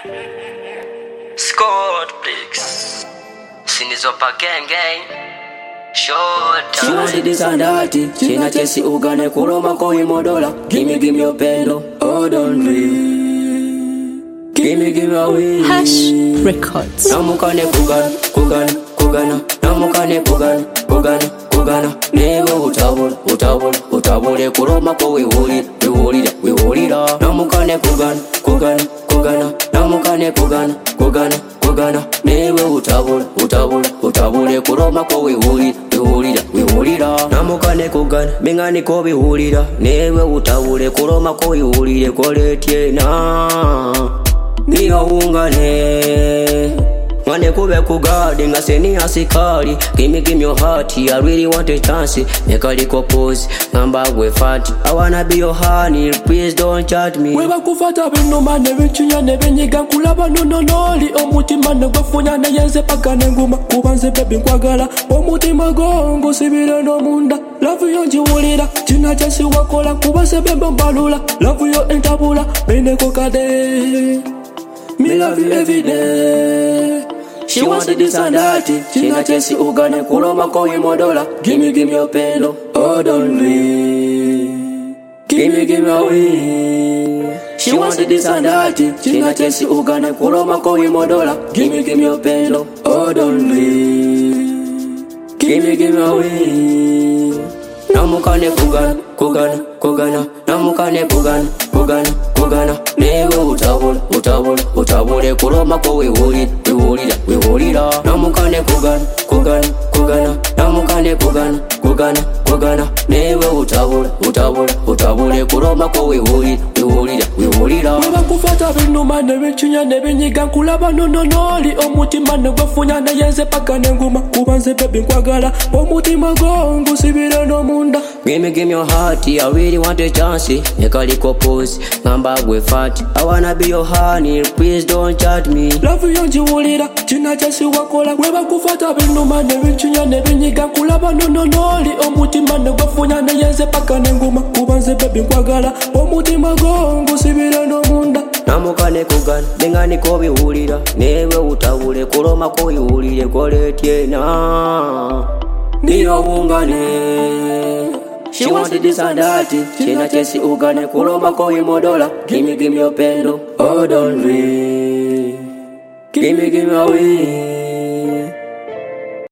Scott Blix Sinizopa gang gang Short She wanted this and that. She not chesi ugane kuroma ko imodola. Give me your pendo. Oh don't breathe. Give me away. Hash Records. Namukane kugana. Namukane kugana. Newe utabule kuroma ko wihulira. Namukane kugana. Namukane kugana. Newe utabule kuroma ko wihulira. Namukane kugana mingani ko bihulira. Newe utabule kuroma ko wihulire koletye na niyo ungane Mwane kube kugadi nga seni asikali. Give me your heart, I really want a chance. Make a little pose, ngamba we fat. I wanna be your honey, please don't chat me. Weba kufata bino mane wichinya nebenyiga kulaba nonoli. Omutima negwefunya neyenze paka nenguma. Kubanze baby nkwagala, omutima gongo sibire no munda. Love yo njiwulira, china chesi wakola. Kubanze bembo mbalula, love yo entabula. Bene kokade, me love you every day. She wanted this and that. She not chesi ugane kuroma ko imodola. Give me your pendo. Oh don't leave. Give me away. She wanted this and that. She not chesi ugane kuroma ko imodola. Give me your pendo. Oh don't leave. Give me away. Namukane kugana. Namukane kugana. Newe utabule kuroma ko wihulira. Namukane kugana. Namukane kugana. Newe utabule kuroma ko wihulira. Weba kufata bino mane wichinya nebenyiga kulaba nonoli. Omutima negwefunya neyenze paka nenguma. Kubanze baby nkwagala, omutima gongo sibire no munda. Give me your heart, I really want a chance. Make a little pose, ngamba we fat. I wanna be your honey, please don't chat me. Love yo njiwulira, china chesi wakola. Weba kufata bino mane wichinya nebenyiga kulaba nonoli. Omutima negwefunya neyenze paka nenguma. Kubanze baby nkwagala, omutima gongo sibire no munda. Namukane kugana, mingani ko bihulira. Newe utabule kuroma ko wihulire koletye na niyo ungane. She wanted this and that. She not chesi ugane kuroma ko imodola. Give me your pendo. Oh don't leave. Give me away.